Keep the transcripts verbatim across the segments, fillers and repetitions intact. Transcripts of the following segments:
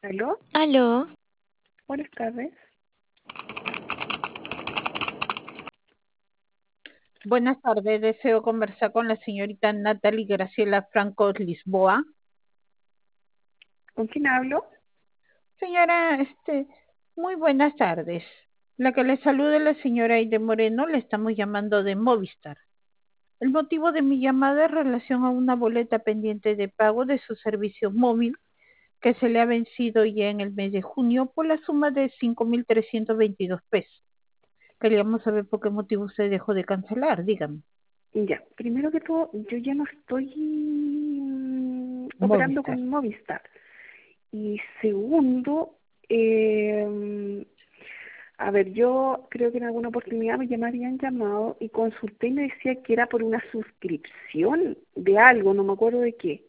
¿Aló? Aló, Buenas tardes. Buenas tardes, deseo conversar con la señorita Natalie Graciela Franco Lisboa. ¿Con quién hablo? Señora, este, muy buenas tardes. La que le saluda es la señora Aide Moreno, le estamos llamando de Movistar. El motivo de mi llamada es en relación a una boleta pendiente de pago de su servicio móvil que se le ha vencido ya en el mes de junio por la suma de cinco mil trescientos veintidós pesos. Queríamos saber por qué motivo usted dejó de cancelar, dígame. Ya, primero que todo, yo ya no estoy mm, operando Movistar. con Movistar. Y segundo, eh, a ver, yo creo que en alguna oportunidad me, ya me habían llamado y consulté y me decía que era por una suscripción de algo, no me acuerdo de qué.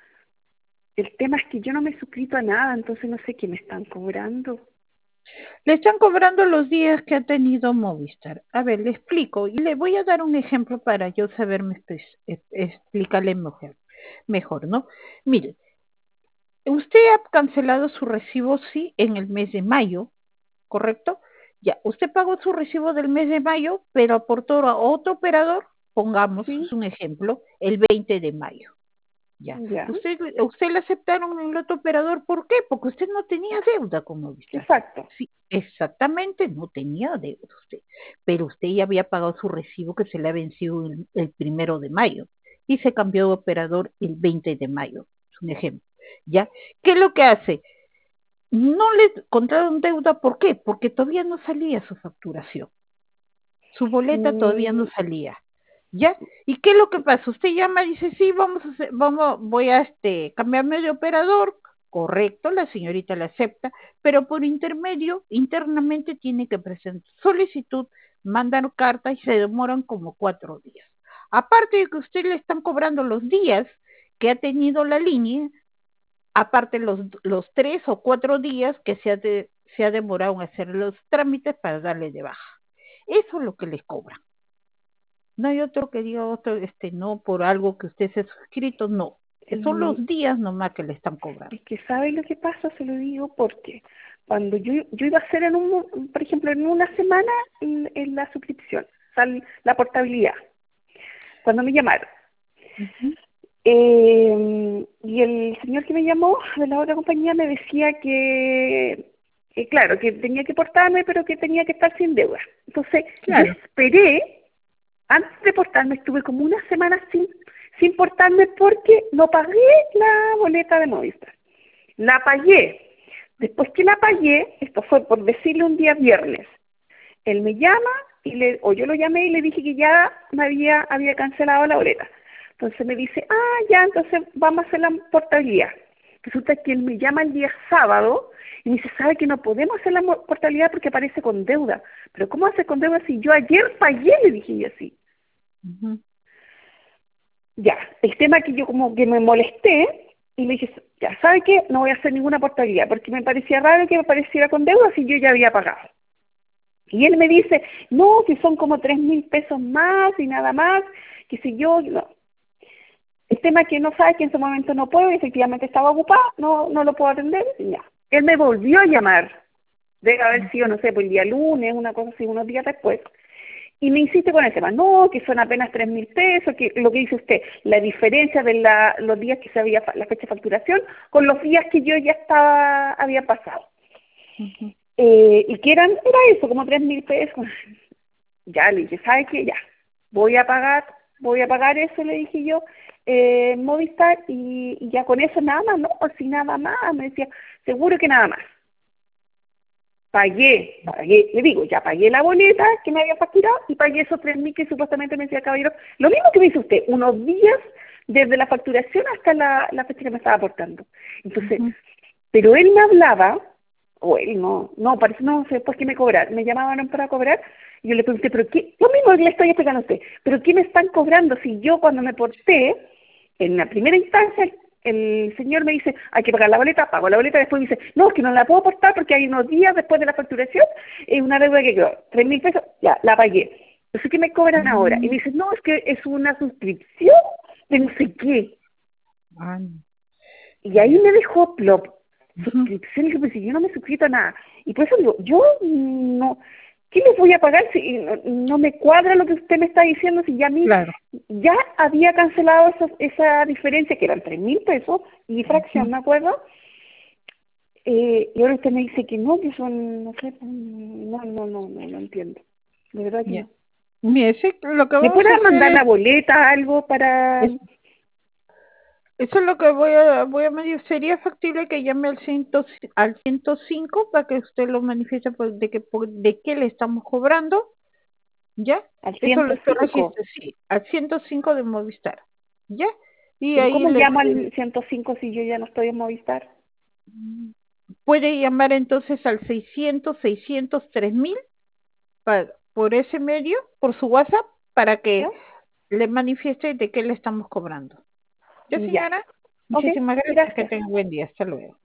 El tema es que yo no me he suscrito a nada, entonces no sé qué me están cobrando. Le están cobrando los días que ha tenido Movistar. A ver, le explico y le voy a dar un ejemplo para yo saberme espe- es- explicarle mejor, mejor, ¿no? Mire, usted ha cancelado su recibo, sí, en el mes de mayo, ¿correcto? Ya, usted pagó su recibo del mes de mayo, pero aportó a otro operador, pongamos, ¿Sí? es un ejemplo, el veinte de mayo. Ya. Ya, Usted, usted le aceptaron en el otro operador, ¿por qué? Porque usted no tenía deuda con Movistar. exacto. Sí, exactamente, no tenía deuda usted. Pero usted ya había pagado su recibo que se le ha vencido el, el primero de mayo y se cambió de operador el veinte de mayo. Es un ejemplo. ¿Ya? ¿Qué es lo que hace? No le contraron deuda, ¿por qué? Porque todavía no salía su facturación. Su boleta todavía no Mm, salía. ¿Ya? ¿Y qué es lo que pasa? Usted llama y dice, sí, vamos a hacer, vamos, voy a este, cambiarme de operador. Correcto, la señorita le acepta, pero por intermedio, internamente tiene que presentar solicitud, mandar carta y se demoran como cuatro días. Aparte de que usted le están cobrando los días que ha tenido la línea, aparte los, los tres o cuatro días que se ha, de, se ha demorado en hacer los trámites para darle de baja. Eso es lo que les cobran. No hay otro que diga otro, este, no, por algo que usted se ha suscrito, no. Son mm, los días nomás que le están cobrando. Es que sabe lo que pasa, se lo digo porque cuando yo, yo iba a hacer en un, por ejemplo, en una semana en, en la suscripción, sal, la portabilidad, cuando me llamaron. Ujú. Eh, y el señor que me llamó de la otra compañía me decía que, que, claro, que tenía que portarme, pero que tenía que estar sin deuda. Entonces, yo Claro. esperé, antes de portarme, estuve como una semana sin, sin portarme porque no pagué la boleta de Movistar. La pagué. Después que la pagué, esto fue por decirle un día viernes, él me llama y le, o yo lo llamé y le dije que ya me había, había cancelado la boleta. Entonces me dice, ah, ya, entonces vamos a hacer la portabilidad. Resulta que él me llama el día sábado y me dice, ¿sabe que no podemos hacer la portabilidad porque aparece con deuda? Pero ¿cómo hace con deuda si yo ayer pagué? Le dije yo así. Ujú. Ya, el tema que yo como que me molesté y le dije, ya, ¿sabe qué? No voy a hacer ninguna portabilidad porque me parecía raro que me pareciera con deuda si yo ya había pagado. Y él me dice, no, que son como tres mil pesos más y nada más, que si yo, no. El tema es que no sabe que en ese momento no puedo y efectivamente estaba ocupada, no, no lo puedo atender y ya. Él me volvió a llamar, debe haber sido, no sé, pues el día lunes, una cosa así, unos días después. Y me insiste con el tema, no, que son apenas tres mil pesos, que lo que dice usted, la diferencia de la, los días que se había, la fecha de facturación, con los días que yo ya estaba, había pasado. Ujú. Eh, y que eran, era eso, como tres mil pesos. Ya le dije, ¿sabe qué? Ya, voy a pagar, voy a pagar eso, le dije yo, eh, Movistar, y, y ya con eso nada más, no, si nada más, me decía, seguro que nada más. Pagué, pagué, le digo, ya pagué la boleta que me había facturado y pagué esos tres mil que supuestamente me decía el caballero. Lo mismo que me dice usted, unos días desde la facturación hasta la, la fecha que me estaba aportando. Entonces, Ujú. pero él me hablaba, o él no, no, parece no sé por qué me cobrar, me llamaban para cobrar, y yo le pregunté, pero qué, lo mismo que le estoy explicando a usted, pero ¿qué me están cobrando si yo cuando me porté, en la primera instancia, el señor me dice, hay que pagar la boleta, pago la boleta, después dice, no, es que no la puedo aportar porque hay unos días después de la facturación, es una deuda que quedó, tres mil pesos, ya, la pagué. Entonces, ¿qué me cobran ahora? Y Mm. me dice, no, es que es una suscripción de no sé qué. Ah, no. Y ahí Ya. me dejó plop. Ujú. suscripción, y que, pues, si yo no me he suscrito a nada. Y por eso digo, yo no, ¿qué les voy a pagar si no, no me cuadra lo que usted me está diciendo? Si ya a mí Claro. ya había cancelado esa, esa diferencia, que eran tres mil pesos y Ujú. fracción, ¿me acuerdo? Eh, y ahora usted me dice que no, que son, no sé, no, no, no, no, no entiendo. De verdad que Ya. no. Mire, sí, lo que ¿Me vamos a puede hacer mandar es, la boleta, algo para...? es- eso es lo que voy a, voy a medir. ¿Sería factible que llame al ciento, al ciento cinco para que usted lo manifieste por- de que por- de qué le estamos cobrando? ¿Ya? Al Eso ciento lo que cinco. registre, sí, al ciento cinco de Movistar. ¿Ya? Y ¿Pero ahí cómo le llamo al ciento cinco si yo ya no estoy en Movistar? puede llamar entonces al seiscientos, seiscientos, tres mil pa- por ese medio, por su WhatsApp, para que ¿Ya? le manifieste de qué le estamos cobrando. ¿Ya, Ya. señora? Ok, Muchísimas gracias. Que gracias. tenga buen día. Hasta luego.